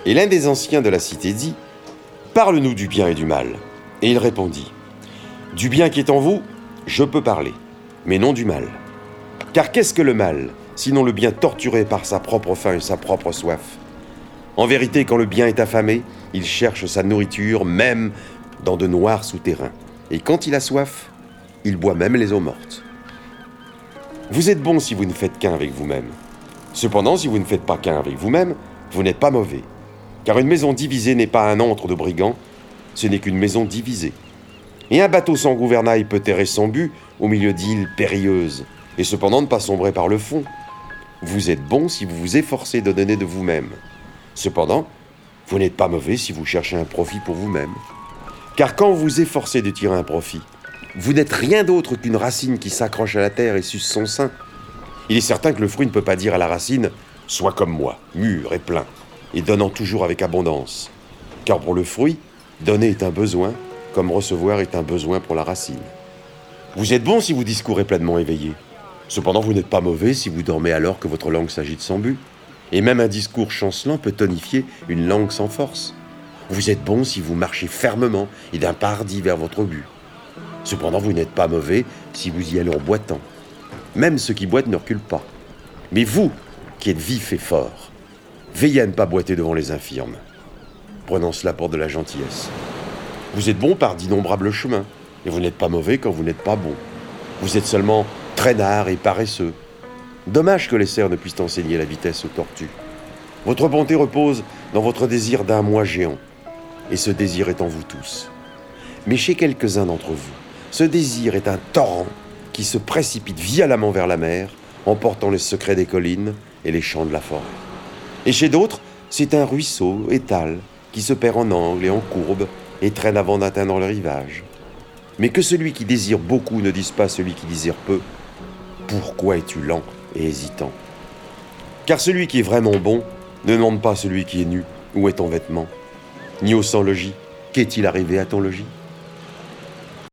Et l'un des anciens de la cité dit « Parle-nous du bien et du mal. » Et il répondit « Du bien qui est en vous, je peux parler, mais non du mal. Car qu'est-ce que le mal, sinon le bien torturé par sa propre faim et sa propre soif? En vérité, quand le bien est affamé, il cherche sa nourriture même dans de noirs souterrains. Et quand il a soif, il boit même les eaux mortes. Vous êtes bon si vous ne faites qu'un avec vous-même. Cependant, si vous ne faites pas qu'un avec vous-même, vous n'êtes pas mauvais. Car une maison divisée n'est pas un antre de brigands, ce n'est qu'une maison divisée. Et un bateau sans gouvernail peut errer sans but au milieu d'îles périlleuses, et cependant ne pas sombrer par le fond. Vous êtes bon si vous vous efforcez de donner de vous-même. Cependant, vous n'êtes pas mauvais si vous cherchez un profit pour vous-même. Car quand vous vous efforcez de tirer un profit, vous n'êtes rien d'autre qu'une racine qui s'accroche à la terre et suce son sein. Il est certain que le fruit ne peut pas dire à la racine « Sois comme moi, mûr et plein, et donnant toujours avec abondance. » Car pour le fruit, donner est un besoin, comme recevoir est un besoin pour la racine. Vous êtes bon si vous discourez pleinement éveillé. Cependant, vous n'êtes pas mauvais si vous dormez alors que votre langue s'agite sans but. Et même un discours chancelant peut tonifier une langue sans force. Vous êtes bon si vous marchez fermement et d'un pas hardi vers votre but. Cependant, vous n'êtes pas mauvais si vous y allez en boitant. Même ceux qui boitent ne reculent pas. Mais vous, qui êtes vifs et forts, veillez à ne pas boiter devant les infirmes, prenant cela pour de la gentillesse. Vous êtes bon par d'innombrables chemins, et vous n'êtes pas mauvais quand vous n'êtes pas bon. Vous êtes seulement traînard et paresseux. Dommage que les cerfs ne puissent enseigner la vitesse aux tortues. Votre bonté repose dans votre désir d'un moi géant, et ce désir est en vous tous. Mais chez quelques-uns d'entre vous, ce désir est un torrent qui se précipite violemment vers la mer, emportant les secrets des collines et les champs de la forêt. Et chez d'autres, c'est un ruisseau étal qui se perd en angles et en courbes et traîne avant d'atteindre le rivage. Mais que celui qui désire beaucoup ne dise pas à celui qui désire peu « Pourquoi es-tu lent et hésitant ?» Car celui qui est vraiment bon ne demande pas à celui qui est nu ou est en vêtements, ni au sans logis « Qu'est-il arrivé à ton logis ?»